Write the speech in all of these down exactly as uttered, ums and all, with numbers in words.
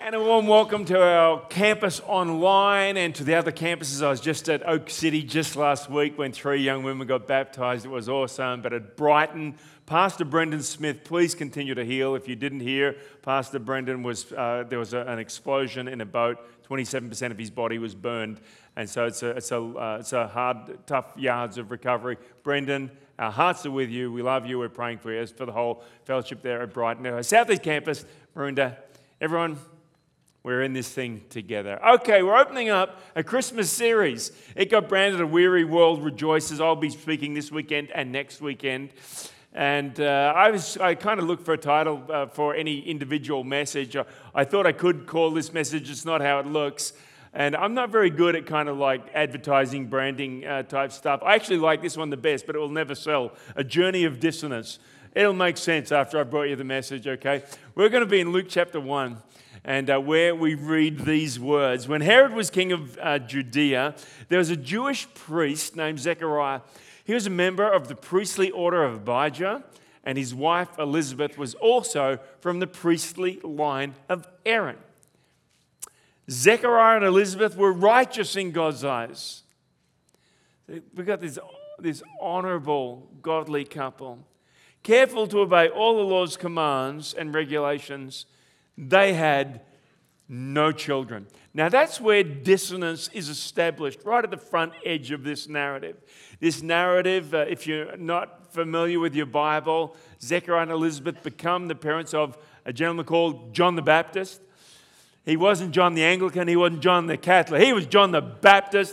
And a warm welcome to our campus online and to the other campuses. I was just at Oak City just last week when three young women got baptized. It was awesome. But at Brighton, Pastor Brendan Smith, please continue to heal. If you didn't hear, Pastor Brendan was, uh, there was a, an explosion in a boat. twenty-seven percent of his body was burned. And so it's a, it's a, uh, it's a hard, tough yards of recovery. Brendan, our hearts are with you. We love you. We're praying for you. As for the whole fellowship there at Brighton. Our Southeast Campus, Maroondah, everyone, we're in this thing together. Okay, we're opening up a Christmas series. It got branded A Weary World Rejoices. I'll be speaking this weekend and next weekend. And uh, I was I kind of looked for a title uh, for any individual message. I, I thought I could call this message It's Not How It Looks. And I'm not very good at kind of like advertising, branding uh, type stuff. I actually like this one the best, but it will never sell. A Journey of Dissonance. It'll make sense after I've brought you the message, okay? We're going to be in Luke chapter one. And uh, where we read these words. When Herod was king of uh, Judea, there was a Jewish priest named Zechariah. He was a member of the priestly order of Abijah, and his wife Elizabeth was also from the priestly line of Aaron. Zechariah and Elizabeth were righteous in God's eyes. We've got this, this honorable, godly couple, careful to obey all the Lord's commands and regulations. They had no children. Now that's where dissonance is established, right at the front edge of this narrative. This narrative, uh, if you're not familiar with your Bible, Zechariah and Elizabeth become the parents of a gentleman called John the Baptist. He wasn't John the Anglican, he wasn't John the Catholic, he was John the Baptist.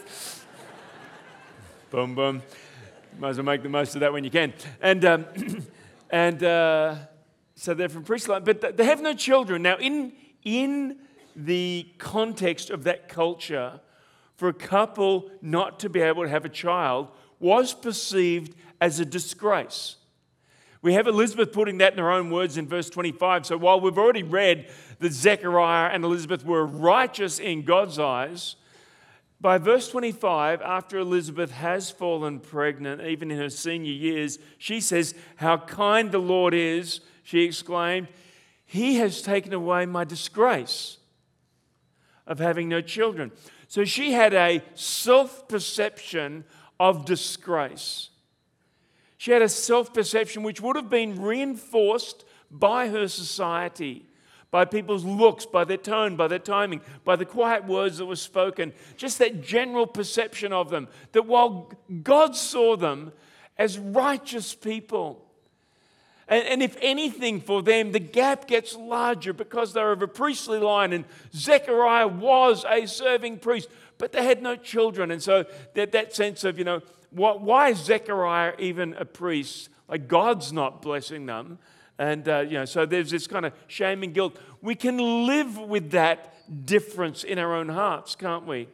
Boom, boom. Might as well make the most of that when you can. And, um, and, uh, So they're from priestly line, but they have no children. Now, in, in the context of that culture, for a couple not to be able to have a child was perceived as a disgrace. We have Elizabeth putting that in her own words in verse twenty-five. So while we've already read that Zechariah and Elizabeth were righteous in God's eyes, by verse twenty-five, after Elizabeth has fallen pregnant, even in her senior years, she says, "How kind the Lord is," she exclaimed, "He has taken away my disgrace of having no children." So she had a self-perception of disgrace. She had a self-perception which would have been reinforced by her society, by people's looks, by their tone, by their timing, by the quiet words that were spoken, just that general perception of them, that while God saw them as righteous people, And, and if anything for them, the gap gets larger because they're of a priestly line. And Zechariah was a serving priest, but they had no children. And so that, that sense of, you know, why, why is Zechariah even a priest? Like God's not blessing them. And, uh, you know, so there's this kind of shame and guilt. We can live with that difference in our own hearts, can't we?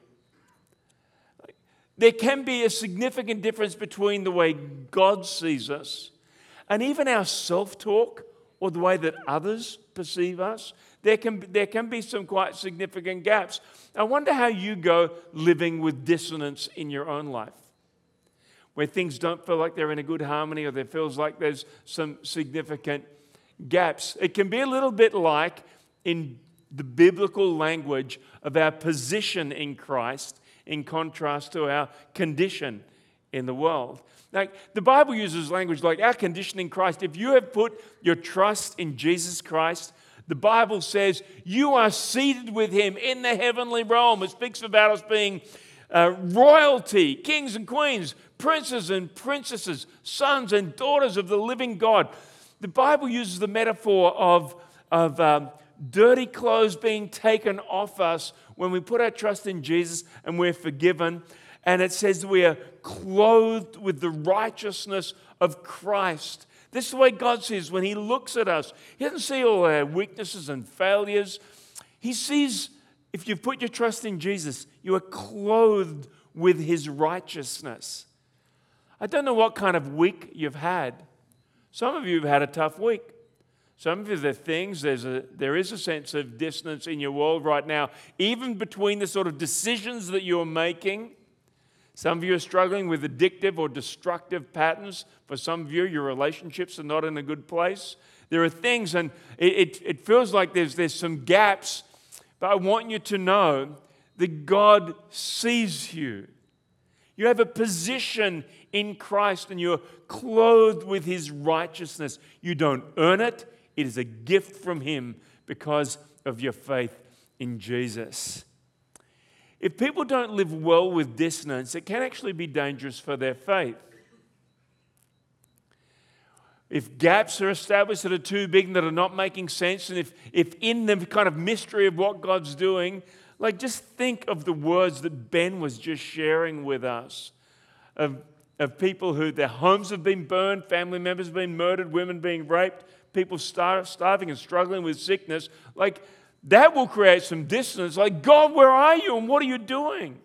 There can be a significant difference between the way God sees us and even our self-talk or the way that others perceive us. There can, there can be some quite significant gaps. I wonder how you go living with dissonance in your own life, where things don't feel like they're in a good harmony or there feels like there's some significant gaps. It can be a little bit like in the biblical language of our position in Christ in contrast to our condition in the world. Like the Bible uses language like our condition in Christ. If you have put your trust in Jesus Christ, the Bible says you are seated with him in the heavenly realm. It speaks about us being uh, royalty, kings and queens, princes and princesses, sons and daughters of the living God. The Bible uses the metaphor of, of um, dirty clothes being taken off us when we put our trust in Jesus and we're forgiven. And it says we are clothed with the righteousness of Christ. This is the way God sees when he looks at us. He doesn't see all our weaknesses and failures. He sees, if you've put your trust in Jesus, you are clothed with his righteousness. I don't know what kind of week you've had. Some of you have had a tough week. Some of you, there are things, there's a, there is a sense of dissonance in your world right now, even between the sort of decisions that you're making. Some of you are struggling with addictive or destructive patterns. For some of you, your relationships are not in a good place. There are things, and it, it, it feels like there's, there's some gaps But I want you to know that God sees you. You have a position in Christ and you're clothed with His righteousness. You don't earn it. It is a gift from Him because of your faith in Jesus. If people don't live well with dissonance, it can actually be dangerous for their faith. If gaps are established that are too big and that are not making sense, and if, if in the kind of mystery of what God's doing, like just think of the words that Ben was just sharing with us of, of people who their homes have been burned, family members have been murdered, women being raped, people star- starving and struggling with sickness. Like that will create some dissonance. Like, God, where are you and what are you doing?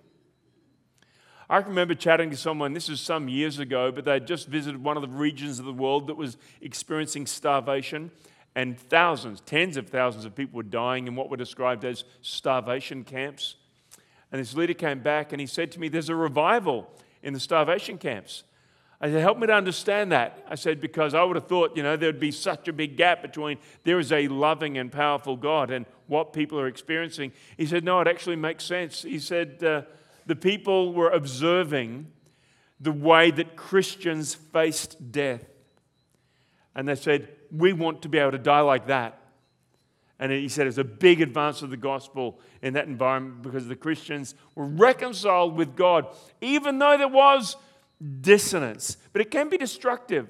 I can remember chatting to someone, this is some years ago, but they'd just visited one of the regions of the world that was experiencing starvation, and thousands, tens of thousands of people were dying in what were described as starvation camps. And this leader came back and he said to me, there's a revival in the starvation camps. I said, help me to understand that. I said, because I would have thought, you know, there'd be such a big gap between there is a loving and powerful God and what people are experiencing. He said, no, it actually makes sense. He said, uh, the people were observing the way that Christians faced death. And they said, we want to be able to die like that. And he said it's a big advance of the gospel in that environment because the Christians were reconciled with God, even though there was dissonance. But it can be destructive.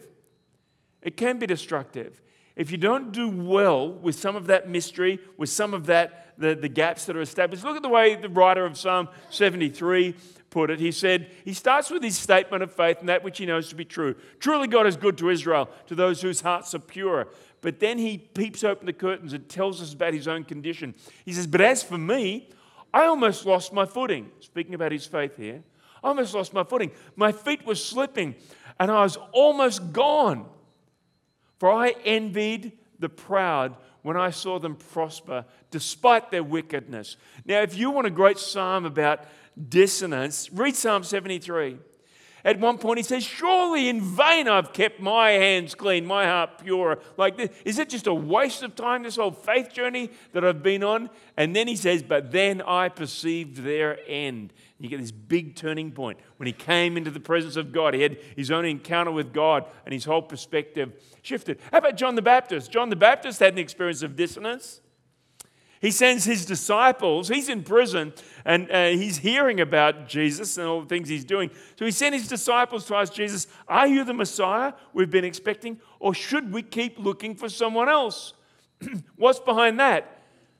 It can be destructive. If you don't do well with some of that mystery, with some of that, the, the gaps that are established. Look at the way the writer of Psalm seventy-three put it. He said, he starts with his statement of faith and that which he knows to be true. Truly God is good to Israel, to those whose hearts are pure. But then he peeps open the curtains and tells us about his own condition. He says, but as for me, I almost lost my footing. Speaking about his faith here. I almost lost my footing. My feet were slipping and I was almost gone. For I envied the proud when I saw them prosper despite their wickedness. Now, if you want a great psalm about dissonance, read Psalm seventy-three. At one point he says, surely in vain I've kept my hands clean, my heart pure. Like this. Is it just a waste of time, this whole faith journey that I've been on? And then he says, but then I perceived their end. You get this big turning point. When he came into the presence of God, he had his own encounter with God and his whole perspective shifted. How about John the Baptist? John the Baptist had an experience of dissonance. He sends his disciples, he's in prison, and uh, he's hearing about Jesus and all the things he's doing. So he sent his disciples to ask Jesus, are you the Messiah we've been expecting, or should we keep looking for someone else? What's behind that?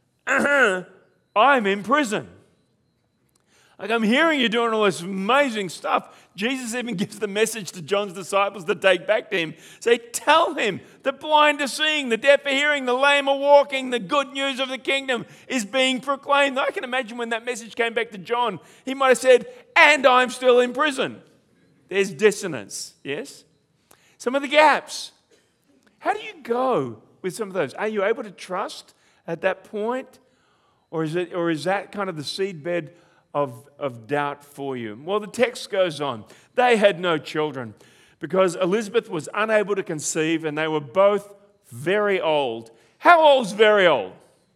I'm in prison. Like, I'm hearing you doing all this amazing stuff. Jesus even gives the message to John's disciples to take back to him. Say, tell him the blind are seeing, the deaf are hearing, the lame are walking, the good news of the kingdom is being proclaimed. I can imagine when that message came back to John, he might have said, and I'm still in prison. There's dissonance, yes? Some of the gaps. How do you go with some of those? Are you able to trust at that point? Or is it, or is that kind of the seedbed Of, of doubt for you? Well, the text goes on. They had no children because Elizabeth was unable to conceive and they were both very old. How old's very old?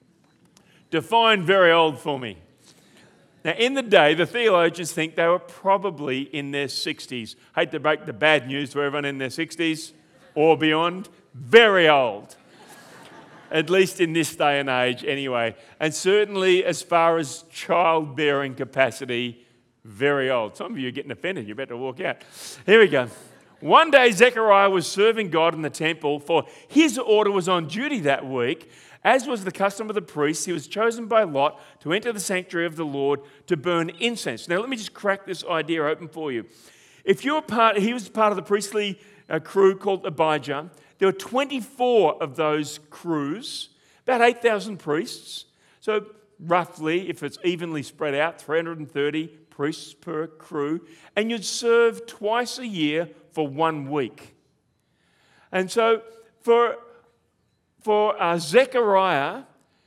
Define very old for me. Now, in the day, the theologians think they were probably in their sixties. Hate to break the bad news to everyone in their sixties or beyond. Very old. At least in this day and age anyway. And certainly as far as childbearing capacity, very old. Some of you are getting offended. You better walk out. Here we go. One day Zechariah was serving God in the temple, for his order was on duty that week. As was the custom of the priests, he was chosen by lot to enter the sanctuary of the Lord to burn incense. Now let me just crack this idea open for you. If you're part, he was part of the priestly uh, crew called Abijah. There were twenty-four of those crews, about eight thousand priests. So roughly, if it's evenly spread out, three hundred thirty priests per crew. And you'd serve twice a year for one week. And so for, for uh, Zechariah,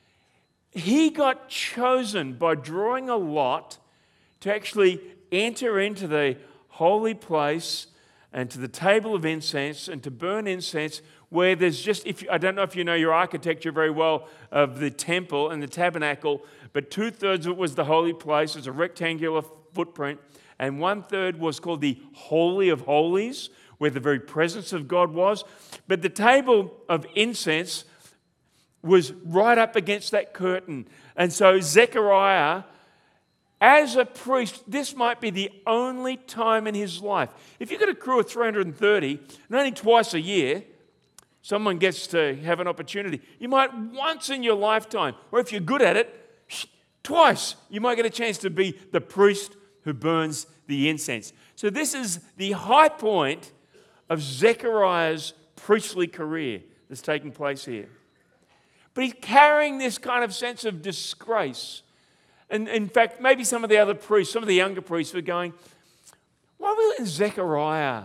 he got chosen by drawing a lot to actually enter into the holy place and to the table of incense and to burn incense where there's just, if you, I don't know if you know your architecture very well of the temple and the tabernacle, but two-thirds of it was the holy place. It was a rectangular footprint, and one-third was called the Holy of Holies, where the very presence of God was. But the table of incense was right up against that curtain. And so Zechariah, as a priest, this might be the only time in his life. If you've got a crew of three hundred thirty, and only twice a year, someone gets to have an opportunity. You might once in your lifetime, or if you're good at it, twice, you might get a chance to be the priest who burns the incense. So this is the high point of Zechariah's priestly career that's taking place here. But he's carrying this kind of sense of disgrace. And in fact, maybe some of the other priests, some of the younger priests were going, why are we letting Zechariah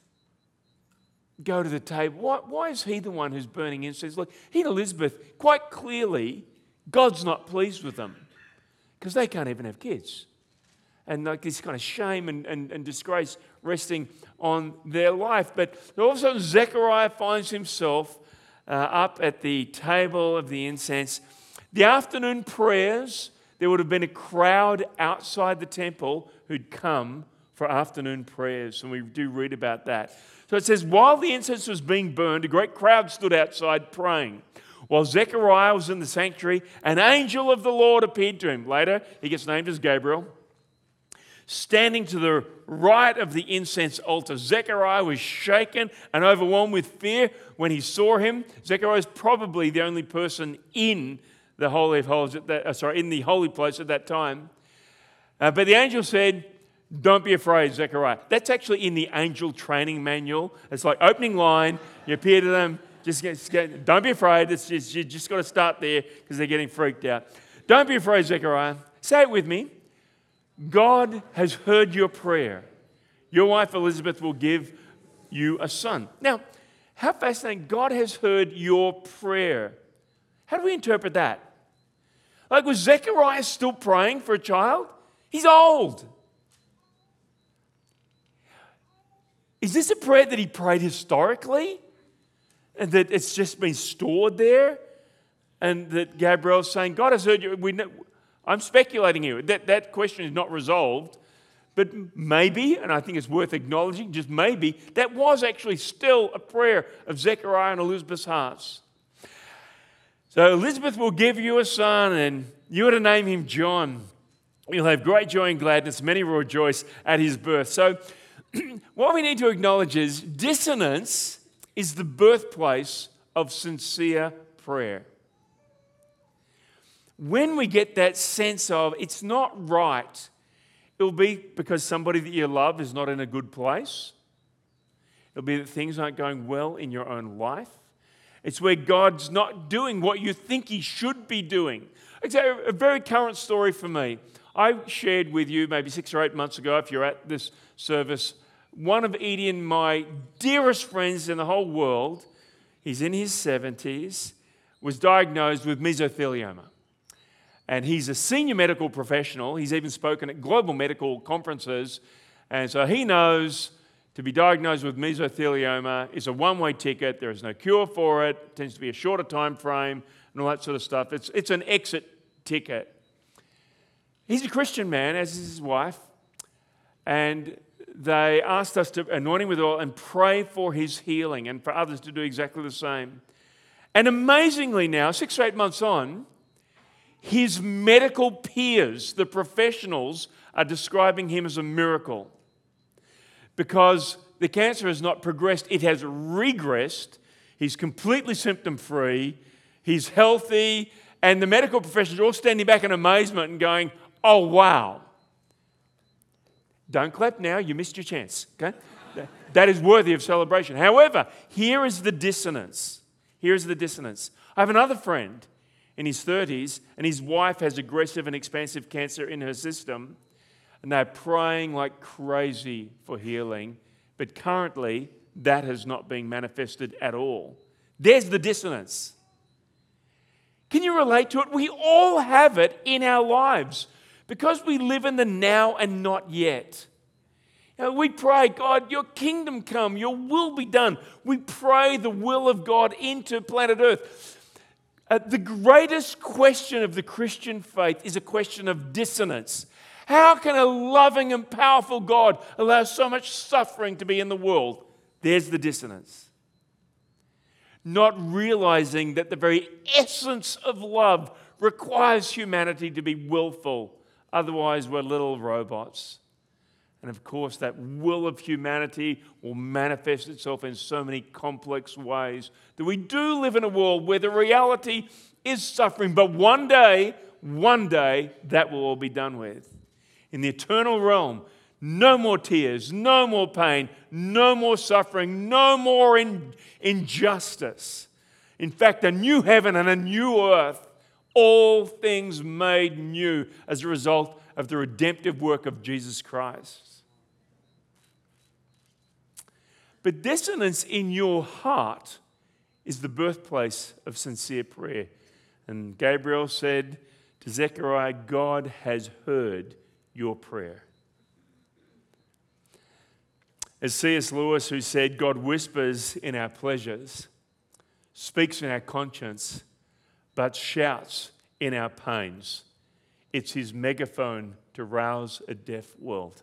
go to the table? Why, why is he the one who's burning incense? Look, he and Elizabeth, quite clearly, God's not pleased with them because they can't even have kids. And like this kind of shame and, and, and disgrace resting on their life. But all of a sudden, Zechariah finds himself uh, up at the table of the incense. The afternoon prayers, there would have been a crowd outside the temple who'd come for afternoon prayers. And we do read about that. So it says, while the incense was being burned, a great crowd stood outside praying. While Zechariah was in the sanctuary, an angel of the Lord appeared to him. Later, he gets named as Gabriel. Standing to the right of the incense altar, Zechariah was shaken and overwhelmed with fear when he saw him. Zechariah is probably the only person in the Holy of Holies at that, uh, sorry, in the holy place at that time. Uh, but the angel said, "Don't be afraid, Zechariah." That's actually in the angel training manual. It's like opening line. You appear to them. Just get, just get, don't be afraid. It's just, you just got to start there because they're getting freaked out. Don't be afraid, Zechariah. Say it with me. God has heard your prayer. Your wife Elizabeth will give you a son. Now, how fascinating. God has heard your prayer. How do we interpret that? Like, was Zechariah still praying for a child? He's old. Is this a prayer that he prayed historically? And that it's just been stored there? And that Gabriel's saying, God has heard you. We know, I'm speculating here. That, that question is not resolved. But maybe, and I think it's worth acknowledging, just maybe, that was actually still a prayer of Zechariah and Elizabeth's hearts. So Elizabeth will give you a son, and you are to name him John. You'll have great joy and gladness. Many will rejoice at his birth. So what we need to acknowledge is dissonance is the birthplace of sincere prayer. When we get that sense of it's not right, it'll be because somebody that you love is not in a good place. It'll be that things aren't going well in your own life. It's where God's not doing what you think he should be doing. It's a, a very current story for me. I shared with you maybe six or eight months ago, if you're at this service, one of Edie and my dearest friends in the whole world, he's in his seventies, was diagnosed with mesothelioma. And he's a senior medical professional. He's even spoken at global medical conferences. And so he knows to be diagnosed with mesothelioma is a one-way ticket. There is no cure for it. It tends to be a shorter time frame and all that sort of stuff. It's, it's an exit ticket. He's a Christian man, as is his wife. And they asked us to anoint him with oil and pray for his healing and for others to do exactly the same. And amazingly now, six or eight months on, his medical peers, the professionals, are describing him as a miracle because the cancer has not progressed, it has regressed. He's completely symptom-free, he's healthy, and the medical professionals are all standing back in amazement and going, oh, wow. Don't clap now, you missed your chance, okay? That is worthy of celebration. However, here is the dissonance. Here is the dissonance. I have another friend in his thirties, and his wife has aggressive and expansive cancer in her system, and they're praying like crazy for healing, but currently that has not been manifested at all. There's the dissonance. Can you relate to it? We all have it in our lives because we live in the now and not yet. You know, we pray, God, your kingdom come, your will be done. We pray the will of God into planet Earth. Uh, the greatest question of the Christian faith is a question of dissonance. How can a loving and powerful God allow so much suffering to be in the world? There's the dissonance. Not realizing that the very essence of love requires humanity to be willful. Otherwise, we're little robots. And of course, that will of humanity will manifest itself in so many complex ways that we do live in a world where the reality is suffering. But one day, one day, that will all be done with. In the eternal realm, no more tears, no more pain, no more suffering, no more in, injustice. In fact, a new heaven and a new earth, all things made new as a result of the redemptive work of Jesus Christ. But dissonance in your heart is the birthplace of sincere prayer. And Gabriel said to Zechariah, God has heard your prayer. As C S Lewis, who said, God whispers in our pleasures, speaks in our conscience, but shouts in our pains. It's his megaphone to rouse a deaf world.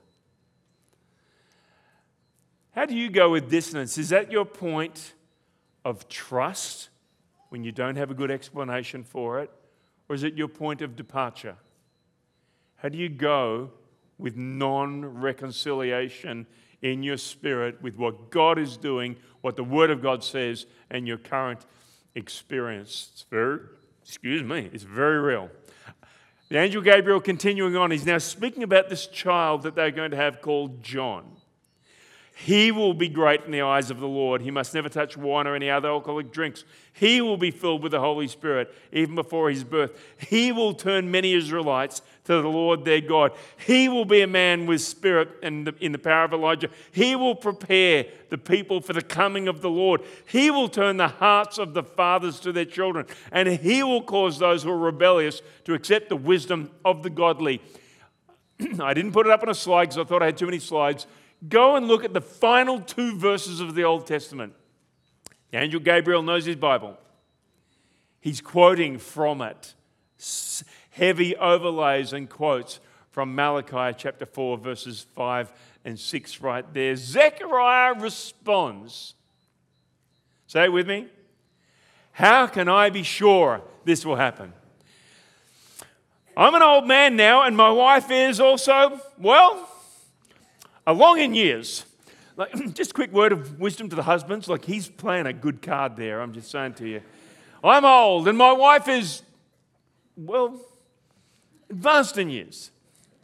How do you go with dissonance? Is that your point of trust when you don't have a good explanation for it? Or is it your point of departure? How do you go with non-reconciliation in your spirit with what God is doing, what the Word of God says, and your current experience? It's very, excuse me, it's very real. The angel Gabriel, continuing on, he's now speaking about this child that they're going to have called John. He will be great in the eyes of the Lord. He must never touch wine or any other alcoholic drinks. He will be filled with the Holy Spirit even before his birth. He will turn many Israelites to the Lord their God. He will be a man with spirit and in the power of Elijah. He will prepare the people for the coming of the Lord. He will turn the hearts of the fathers to their children, and he will cause those who are rebellious to accept the wisdom of the godly. I didn't put it up on a slide because I thought I had too many slides. Go and look at the final two verses of the Old Testament. The angel Gabriel knows his Bible. He's quoting from it. Heavy overlays and quotes from Malachi chapter four, verses five and six right there. Zechariah responds. Say it with me. How can I be sure this will happen? I'm an old man now, and my wife is also, well, along in years. Like, just a quick word of wisdom to the husbands. Like, he's playing a good card there, I'm just saying to you. I'm old, and my wife is, well, advanced in years.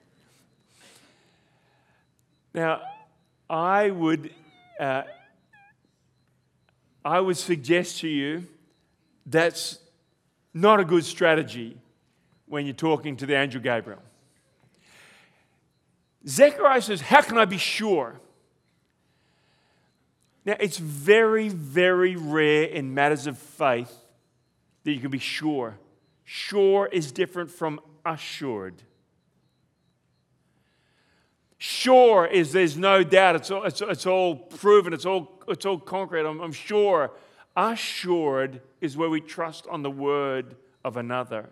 Now, I would, uh, I would suggest to you that's not a good strategy when you're talking to the angel Gabriel. Zechariah says, how can I be sure? Now, it's very, very rare in matters of faith that you can be sure. Sure is different from assured. Sure is there's no doubt. It's all, it's, it's all proven. It's all, it's all concrete. I'm, I'm sure. Assured is where we trust on the word of another.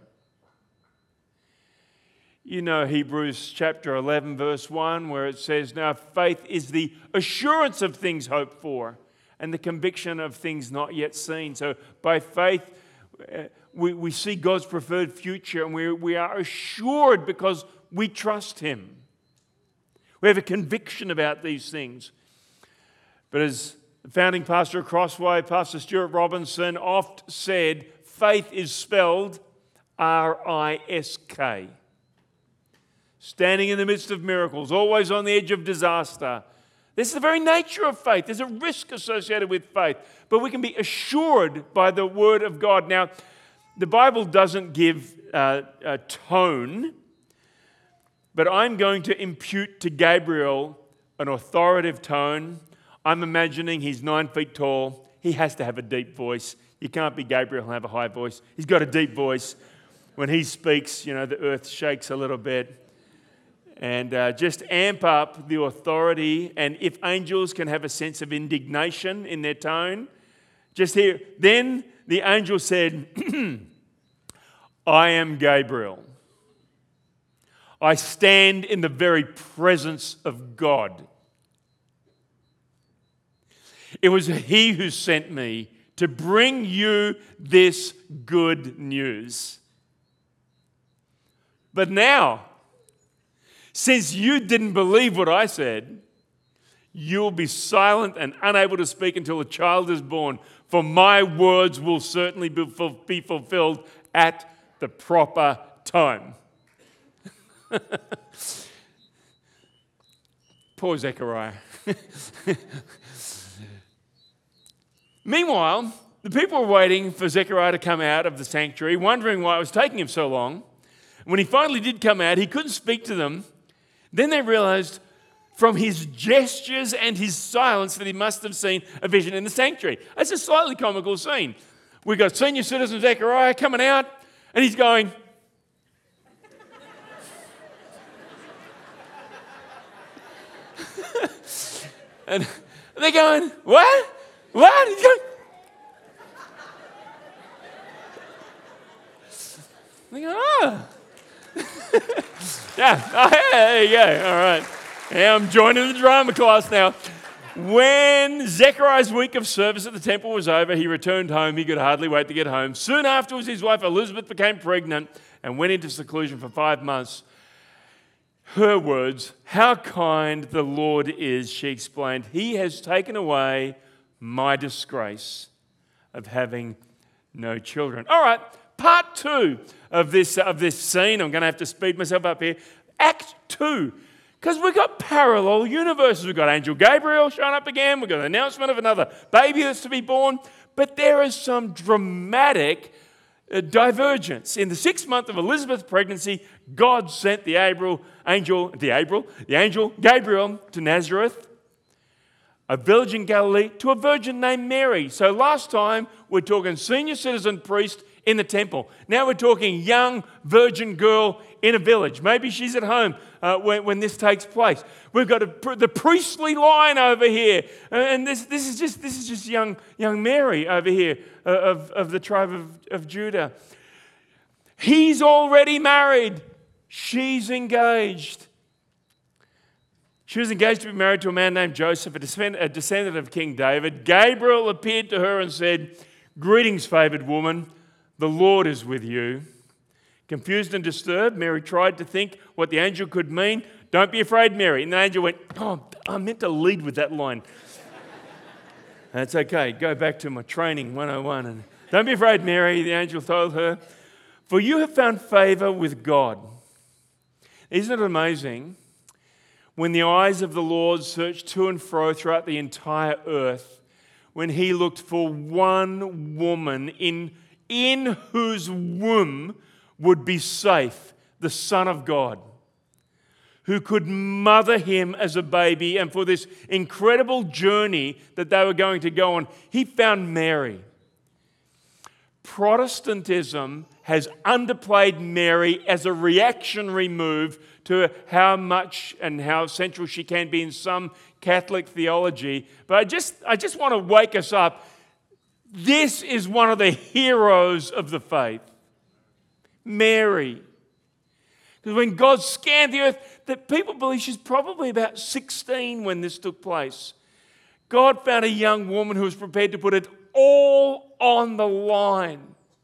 You know Hebrews chapter eleven, verse one, where it says, now faith is the assurance of things hoped for and the conviction of things not yet seen. So by faith, uh, we, we see God's preferred future, and we, we are assured because we trust Him. We have a conviction about these things. But as the founding pastor of Crossway, Pastor Stuart Robinson, oft said, faith is spelled R I S K. Standing in the midst of miracles, always on the edge of disaster. This is the very nature of faith. There's a risk associated with faith, but we can be assured by the Word of God. Now, the Bible doesn't give uh, a tone, but I'm going to impute to Gabriel an authoritative tone. I'm imagining he's nine feet tall. He has to have a deep voice. You can't be Gabriel and have a high voice. He's got a deep voice. When he speaks, you know, the earth shakes a little bit. and uh, just amp up the authority. And if angels can have a sense of indignation in their tone, just hear. Then the angel said, I am Gabriel. I stand in the very presence of God. It was he who sent me to bring you this good news. But now, since you didn't believe what I said, you'll be silent and unable to speak until a child is born, for my words will certainly be fulfilled at the proper time. Poor Zechariah. Meanwhile, the people were waiting for Zechariah to come out of the sanctuary, wondering why it was taking him so long. When he finally did come out, he couldn't speak to them. Then they realized from his gestures and his silence that he must have seen a vision in the sanctuary. It's a slightly comical scene. We've got senior citizen Zechariah coming out, and he's going, and they're going, what? What? He's going, they go, oh. yeah, oh, yeah, there you go. All right. Yeah, I'm joining the drama class now. When Zechariah's week of service at the temple was over, he returned home. He could hardly wait to get home. Soon afterwards, his wife Elizabeth became pregnant and went into seclusion for five months. Her words, how kind the Lord is, she explained. He has taken away my disgrace of having no children. All right, part two of this, of this scene. I'm going to have to speed myself up here. Act two. Because we've got parallel universes. We've got Angel Gabriel showing up again. We've got an announcement of another baby that's to be born. But there is some dramatic uh, divergence. In the sixth month of Elizabeth's pregnancy, God sent the Gabriel, angel, the Gabriel, the angel Gabriel to Nazareth, a village in Galilee, to a virgin named Mary. So last time we're talking senior citizen priest in the temple. Now we're talking young virgin girl in a village. Maybe she's at home uh, when, when this takes place. We've got a, the priestly line over here, and this, this is just this is just young young Mary over here uh, of, of the tribe of, of Judah. He's already married. She's engaged. She was engaged to be married to a man named Joseph, a descendant, a descendant of King David. Gabriel appeared to her and said, "Greetings, favored woman. The Lord is with you." Confused and disturbed, Mary tried to think what the angel could mean. "Don't be afraid, Mary." And the angel went, "Oh, I meant to lead with that line." That's okay. Go back to my training one oh one. And "Don't be afraid, Mary," the angel told her, "for you have found favor with God." Isn't it amazing? When the eyes of the Lord searched to and fro throughout the entire earth, when he looked for one woman in, in whose womb would be safe the Son of God, who could mother him as a baby, and for this incredible journey that they were going to go on, he found Mary. Protestantism has underplayed Mary as a reactionary move to how much and how central she can be in some Catholic theology. But I just, I just want to wake us up. This is one of the heroes of the faith. Mary. Because when God scanned the earth, that people believe she's probably about sixteen when this took place. God found a young woman who was prepared to put it all on the line.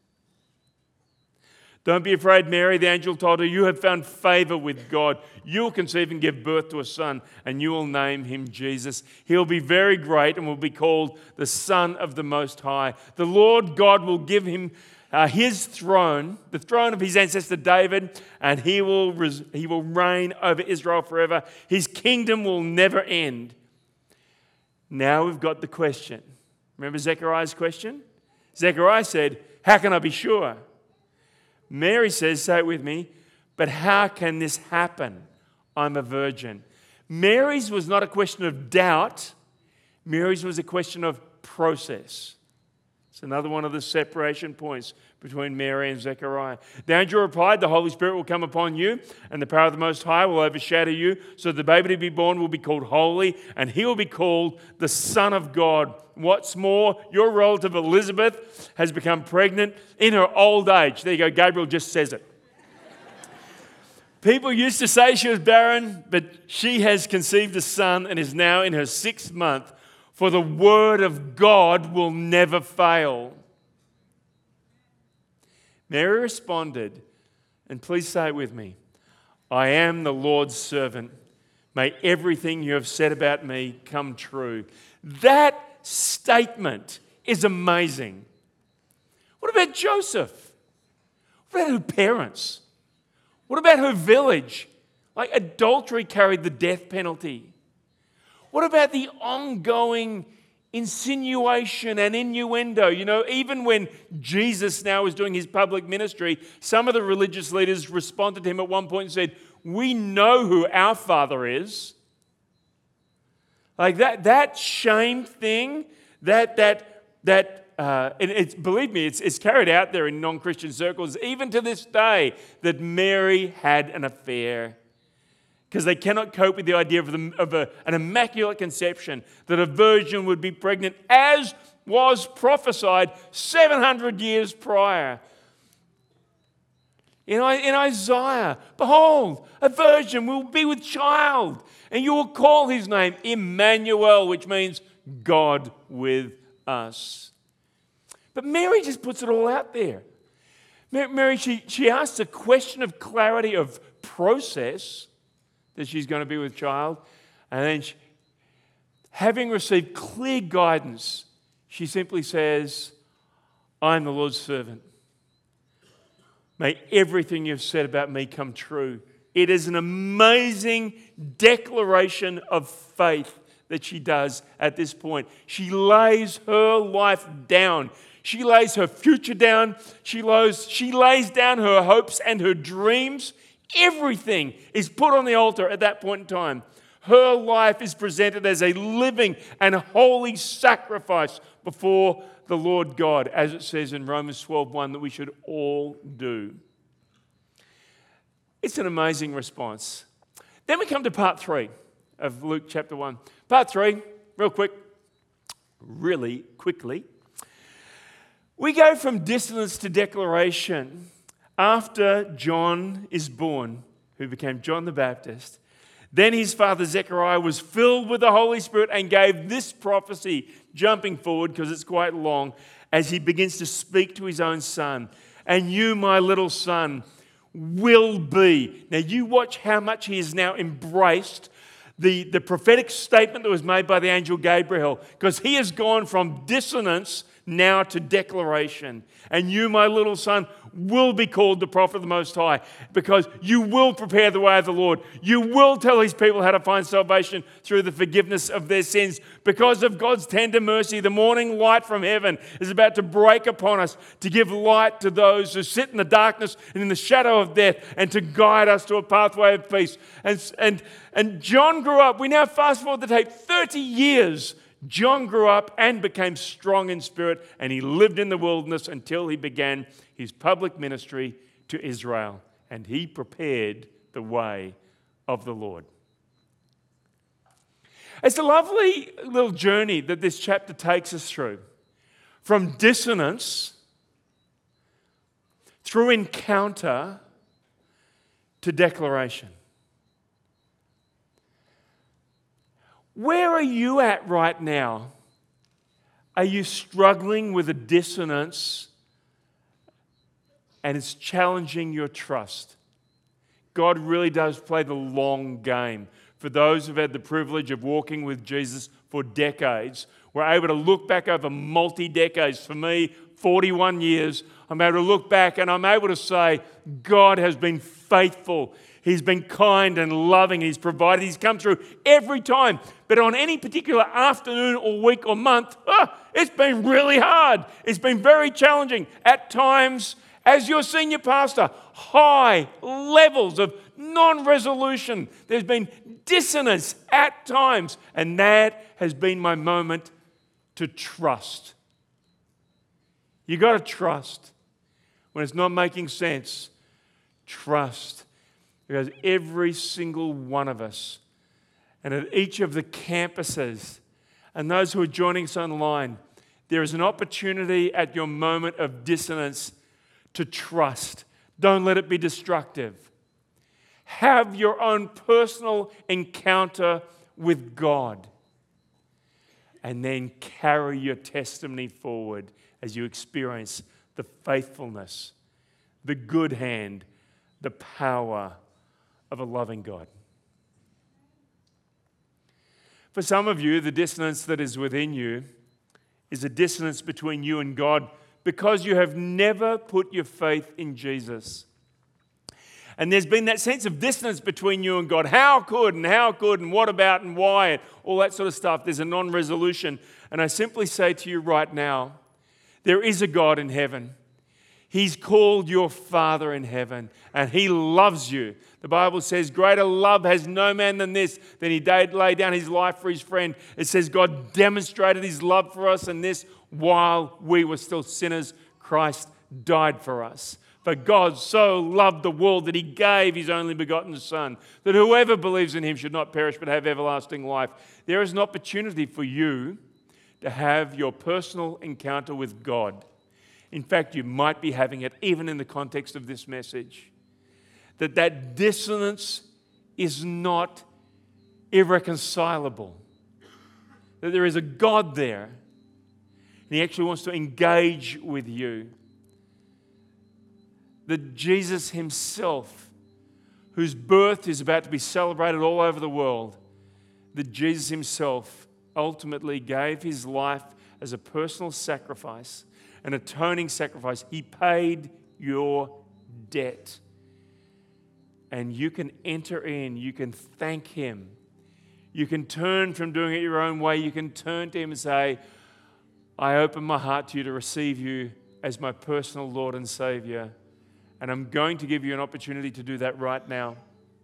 "Don't be afraid, Mary," the angel told her. "You have found favor with God. You will conceive and give birth to a son, and you will name him Jesus. He will be very great and will be called the Son of the Most High. The Lord God will give him uh, his throne, the throne of his ancestor David, and he will, res- he will reign over Israel forever. His kingdom will never end." Now we've got the question. Remember Zechariah's question? Zechariah said, "How can I be sure?" Mary says, say it with me, "But how can this happen? I'm a virgin." Mary's was not a question of doubt. Mary's was a question of process. It's another one of the separation points between Mary and Zechariah. The angel replied, "The Holy Spirit will come upon you, and the power of the Most High will overshadow you. So the baby to be born will be called holy, and he will be called the Son of God. What's more, your relative Elizabeth has become pregnant in her old age." There you go, Gabriel just says it. People used to say she was barren, but she has conceived a son and is now in her sixth month, for the word of God will never fail. Mary responded, and please say it with me, "I am the Lord's servant. May everything you have said about me come true." That statement is amazing. What about Joseph? What about her parents? What about her village? Like, adultery carried the death penalty. What about the ongoing insinuation and innuendo? You know, even when Jesus now is doing his public ministry, some of the religious leaders responded to him at one point and said, "We know who our father is." Like that, that shame thing, that, that, that, uh, and it's, believe me, it's, it's carried out there in non-Christian circles, even to this day, that Mary had an affair. Because they cannot cope with the idea of, the, of a, an immaculate conception, that a virgin would be pregnant, as was prophesied seven hundred years prior. In, in Isaiah, "Behold, a virgin will be with child, and you will call his name Emmanuel," which means God with us. But Mary just puts it all out there. Mary, she, she asks a question of clarity, of process, that she's going to be with child. And then she, having received clear guidance, she simply says, "I'm the Lord's servant. May everything you've said about me come true." It is an amazing declaration of faith that she does at this point. She lays her life down. She lays her future down. She lays, she lays down her hopes and her dreams. Everything is put on the altar at that point in time. Her life is presented as a living and holy sacrifice before the Lord God, as it says in Romans twelve one that we should all do. It's an amazing response. Then we come to part three of Luke chapter one. Part three, real quick, really quickly. We go from dissonance to declaration. After John is born, who became John the Baptist, then his father Zechariah was filled with the Holy Spirit and gave this prophecy, jumping forward because it's quite long, as he begins to speak to his own son. "And you, my little son, will be." Now you watch how much he has now embraced the, the prophetic statement that was made by the angel Gabriel, because he has gone from dissonance now to declaration. "And you, my little son, will be called the prophet of the Most High, because you will prepare the way of the Lord. You will tell his people how to find salvation through the forgiveness of their sins. Because of God's tender mercy, the morning light from heaven is about to break upon us to give light to those who sit in the darkness and in the shadow of death, and to guide us to a pathway of peace." And, and, and John grew up. We now fast forward the tape thirty years. John grew up and became strong in spirit, and he lived in the wilderness until he began his public ministry to Israel, and he prepared the way of the Lord. It's a lovely little journey that this chapter takes us through, from dissonance through encounter to declaration. Where are you at right now? Are you struggling with a dissonance and it's challenging your trust? God really does play the long game. For those who've had the privilege of walking with Jesus for decades, we're able to look back over multi-decades. For me, forty-one years, I'm able to look back and I'm able to say, God has been faithful. He's been kind and loving. He's provided. He's come through every time. But on any particular afternoon or week or month, ah, it's been really hard. It's been very challenging. At times, as your senior pastor, high levels of non-resolution. There's been dissonance at times. And that has been my moment to trust. You got to trust. when it's not making sense, trust. Because every single one of us, and at each of the campuses, and those who are joining us online, there is an opportunity at your moment of dissonance to trust. Don't let it be destructive. Have your own personal encounter with God. And then carry your testimony forward as you experience the faithfulness, the good hand, the power of a loving God. For some of you, the dissonance that is within you is a dissonance between you and God because you have never put your faith in Jesus. And there's been that sense of dissonance between you and God. How could and how could and what about and why and all that sort of stuff. There's a non-resolution. And I simply say to you right now, there is a God in heaven. He's called your Father in heaven, and He loves you. The Bible says, greater love has no man than this, than He did lay down His life for His friend. It says God demonstrated His love for us, and this while we were still sinners, Christ died for us. For God so loved the world that He gave His only begotten Son, that whoever believes in Him should not perish but have everlasting life. There is an opportunity for you to have your personal encounter with God. In fact, you might be having it even in the context of this message. That that dissonance is not irreconcilable. That there is a God there, and He actually wants to engage with you. That Jesus Himself, whose birth is about to be celebrated all over the world, that Jesus Himself ultimately gave His life as a personal sacrifice, an atoning sacrifice. He paid your debt. And you can enter in, you can thank Him. You can turn from doing it your own way. You can turn to Him and say, I open my heart to you to receive you as my personal Lord and Savior. And I'm going to give you an opportunity to do that right now.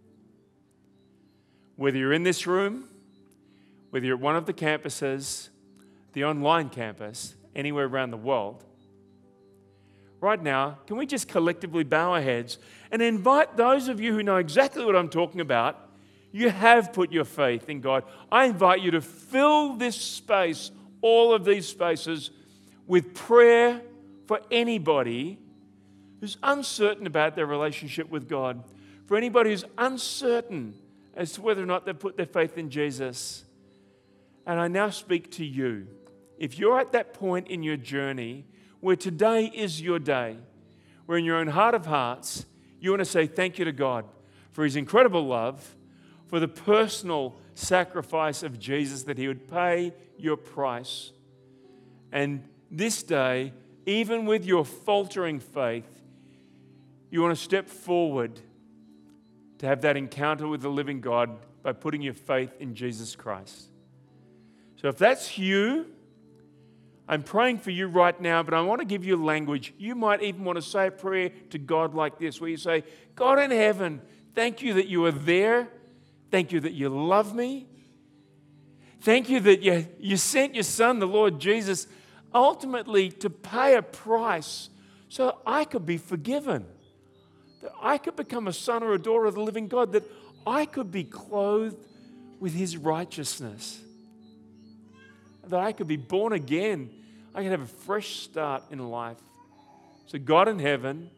Whether you're in this room, whether you're at one of the campuses, the online campus, anywhere around the world, right now, can we just collectively bow our heads and invite those of you who know exactly what I'm talking about, you have put your faith in God. I invite you to fill this space, all of these spaces, with prayer for anybody who's uncertain about their relationship with God, for anybody who's uncertain as to whether or not they've put their faith in Jesus. And I now speak to you. If you're at that point in your journey where today is your day, where in your own heart of hearts, you want to say thank you to God for His incredible love, for the personal sacrifice of Jesus, that He would pay your price. And this day, even with your faltering faith, you want to step forward to have that encounter with the living God by putting your faith in Jesus Christ. So if that's you, I'm praying for you right now, but I want to give you language. You might even want to say a prayer to God like this, where you say, God in heaven, thank you that you are there. Thank you that you love me. Thank you that you, you sent your Son, the Lord Jesus, ultimately to pay a price so I could be forgiven, that I could become a son or a daughter of the living God, that I could be clothed with His righteousness, that I could be born again. I could have a fresh start in life. So God in heaven,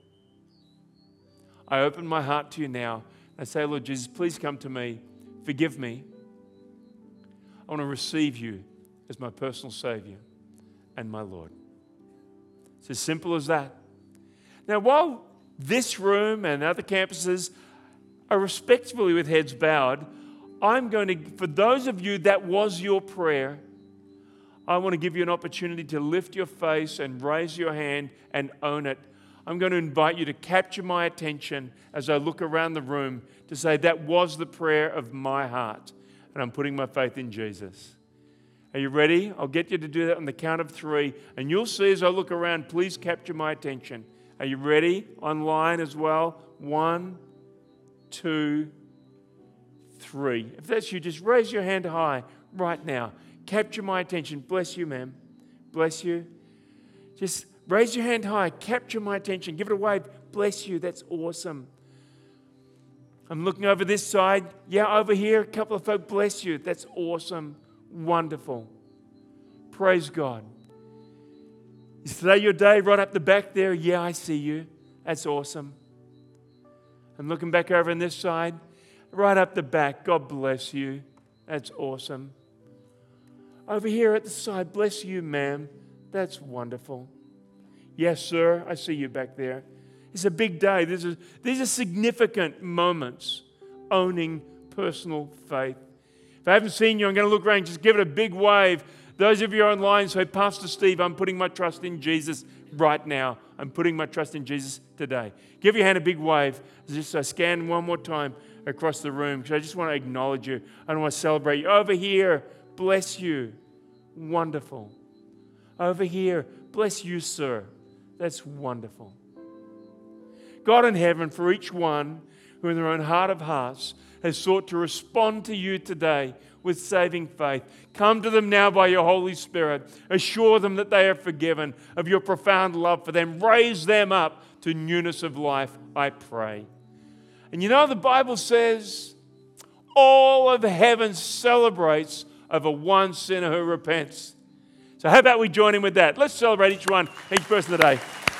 I open my heart to you now. I say, Lord Jesus, please come to me. Forgive me. I want to receive you as my personal Savior and my Lord. It's as simple as that. Now, while this room and other campuses are respectfully with heads bowed, I'm going to, for those of you that was your prayer, I want to give you an opportunity to lift your face and raise your hand and own it. I'm going to invite you to capture my attention as I look around the room to say that was the prayer of my heart, and I'm putting my faith in Jesus. Are you ready? I'll get you to do that on the count of three, and you'll see as I look around, please capture my attention. Are you ready? Online as well. One, two, three. If that's you, just raise your hand high right now. Capture my attention. Bless you, ma'am. Bless you. Just Raise your hand high. Capture my attention. Give it a wave. Bless you. That's awesome. I'm looking over this side. Yeah, over here, a couple of folk. Bless you. That's awesome. Wonderful. Praise God. Is today your day? Right up the back there. Yeah, I see you. That's awesome. I'm looking back over on this side. Right up the back. God bless you. That's awesome. Over here at the side. Bless you, ma'am. That's wonderful. Yes, sir. I see you back there. It's a big day. This is, these are significant moments owning personal faith. If I haven't seen you, I'm going to look around. Just give it a big wave. Those of you online say, Pastor Steve, I'm putting my trust in Jesus right now. I'm putting my trust in Jesus today. Give your hand a big wave. Just I scan one more time across the room because I just want to acknowledge you. I want to celebrate you. Over here, bless you. Wonderful. Over here, bless you, sir. That's wonderful. God in heaven, for each one who in their own heart of hearts has sought to respond to you today with saving faith, come to them now by your Holy Spirit. Assure them that they are forgiven of your profound love for them. Raise them up to newness of life, I pray. And you know, the Bible says all of heaven celebrates over one sinner who repents. So how about we join in with that? Let's celebrate each one, each person today.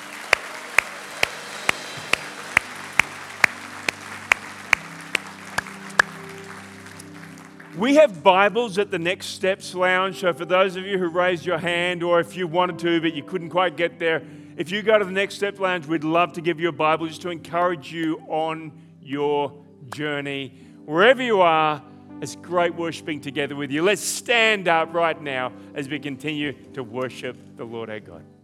We have Bibles at the Next Steps Lounge, so for those of you who raised your hand or if you wanted to but you couldn't quite get there, if you go to the Next Steps Lounge, we'd love to give you a Bible just to encourage you on your journey. Wherever you are, it's great worshiping together with you. Let's stand up right now as we continue to worship the Lord our God.